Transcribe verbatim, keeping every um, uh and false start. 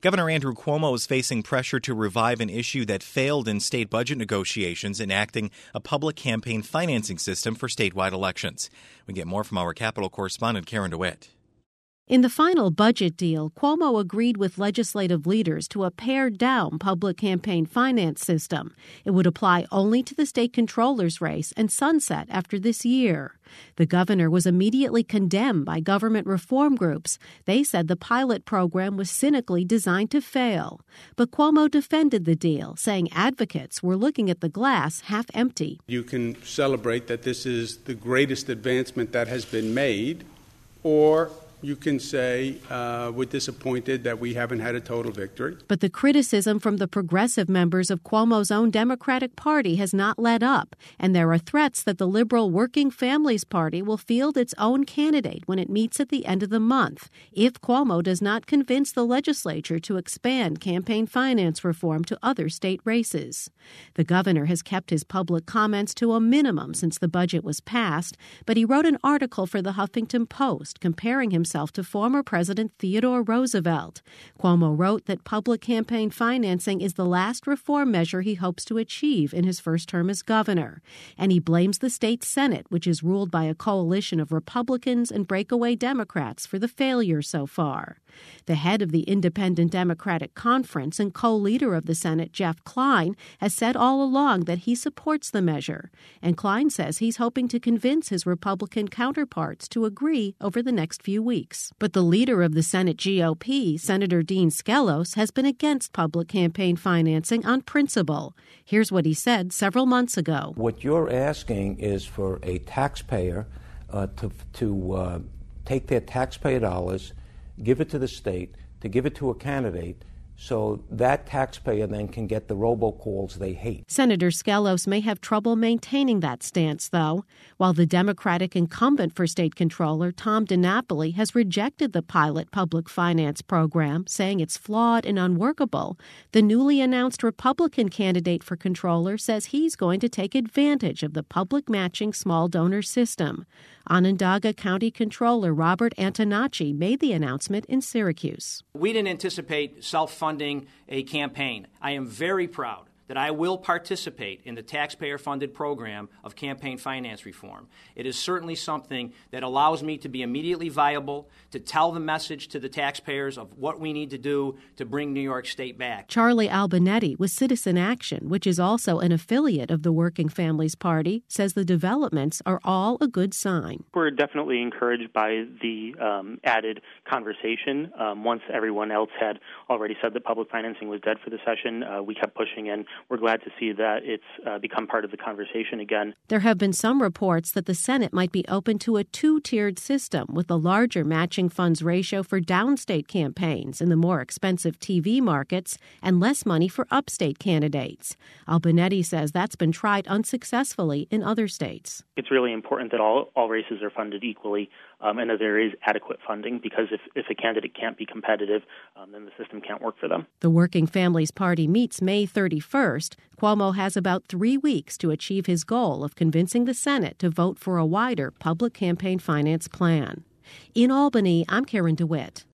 Governor Andrew Cuomo is facing pressure to revive an issue that failed in state budget negotiations, enacting a public campaign financing system for statewide elections. We get more from our Capitol correspondent, Karen DeWitt. In the final budget deal, Cuomo agreed with legislative leaders to a pared-down public campaign finance system. It would apply only to the state controller's race and sunset after this year. The governor was immediately condemned by government reform groups. They said the pilot program was cynically designed to fail. But Cuomo defended the deal, saying advocates were looking at the glass half empty. You can celebrate that this is the greatest advancement that has been made, or you can say uh, we're disappointed that we haven't had a total victory. But the criticism from the progressive members of Cuomo's own Democratic Party has not let up, and there are threats that the liberal Working Families Party will field its own candidate when it meets at the end of the month, if Cuomo does not convince the legislature to expand campaign finance reform to other state races. The governor has kept his public comments to a minimum since the budget was passed, but he wrote an article for the Huffington Post comparing himself himself to former President Theodore Roosevelt. Cuomo wrote that public campaign financing is the last reform measure he hopes to achieve in his first term as governor. And he blames the state Senate, which is ruled by a coalition of Republicans and breakaway Democrats, for the failure so far. The head of the Independent Democratic Conference and co-leader of the Senate, Jeff Klein, has said all along that he supports the measure. And Klein says he's hoping to convince his Republican counterparts to agree over the next few weeks. But the leader of the Senate G O P, Senator Dean Skelos, has been against public campaign financing on principle. Here's what he said several months ago. What you're asking is for a taxpayer uh, to, to uh, take their taxpayer dollars, give it to the state, to give it to a candidate, so that taxpayer then can get the robocalls they hate. Senator Skelos may have trouble maintaining that stance, though. While the Democratic incumbent for state controller, Tom DiNapoli, has rejected the pilot public finance program, saying it's flawed and unworkable, the newly announced Republican candidate for controller says he's going to take advantage of the public matching small donor system. Onondaga County Controller Robert Antonacci made the announcement in Syracuse. We didn't anticipate self-funding a campaign. I am very proud that I will participate in the taxpayer-funded program of campaign finance reform. It is certainly something that allows me to be immediately viable, to tell the message to the taxpayers of what we need to do to bring New York State back. Charlie Albinetti with Citizen Action, which is also an affiliate of the Working Families Party, says the developments are all a good sign. We're definitely encouraged by the um, added conversation. Um, once everyone else had already said that public financing was dead for the session, uh, we kept pushing in. We're glad to see that it's uh, become part of the conversation again. There have been some reports that the Senate might be open to a two-tiered system with a larger matching funds ratio for downstate campaigns in the more expensive T V markets and less money for upstate candidates. Albinetti says that's been tried unsuccessfully in other states. It's really important that all, all races are funded equally um, and that there is adequate funding, because if, if a candidate can't be competitive, um, then the system can't work for them. The Working Families Party meets May thirty-first. Cuomo has about three weeks to achieve his goal of convincing the Senate to vote for a wider public campaign finance plan. In Albany, I'm Karen DeWitt.